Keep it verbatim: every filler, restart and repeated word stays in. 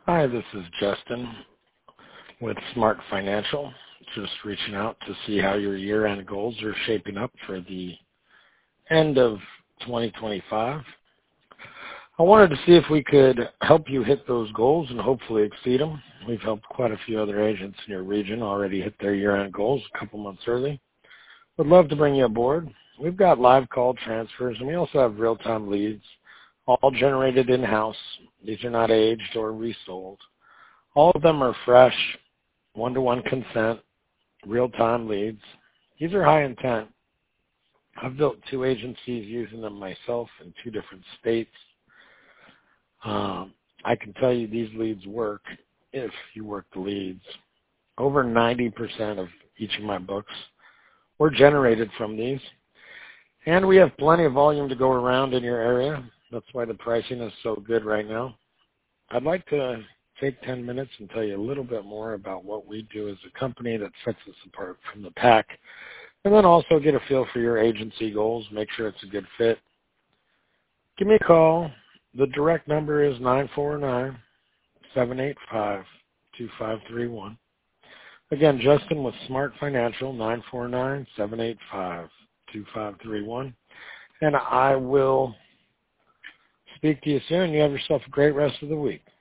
Hi, this is Justin with Smart Financial. Just reaching out to see how your year-end goals are shaping up for the end of twenty twenty-five. I wanted to see if we could help you hit those goals and hopefully exceed them. We've helped quite a few other agents in your region already hit their year-end goals a couple months early. Would love to bring you aboard. We've got live call transfers, and we also have real-time leads, all generated in-house. These are not aged or resold. All of them are fresh, one-to-one consent, real-time leads. These are high intent. I've built two agencies using them myself in two different states. Um, I can tell you these leads work if you work the leads. Over ninety percent of each of my books were generated from these. And we have plenty of volume to go around in your area. That's why the pricing is so good right now. I'd like to take ten minutes and tell you a little bit more about what we do as a company that sets us apart from the pack, and then also get a feel for your agency goals, make sure it's a good fit. Give me a call. The direct number is nine four nine, seven eight five, two five three one. Again, Justin with Smart Financial, nine four nine, seven eight five, two five three one. And I will speak to you soon. You have yourself a great rest of the week.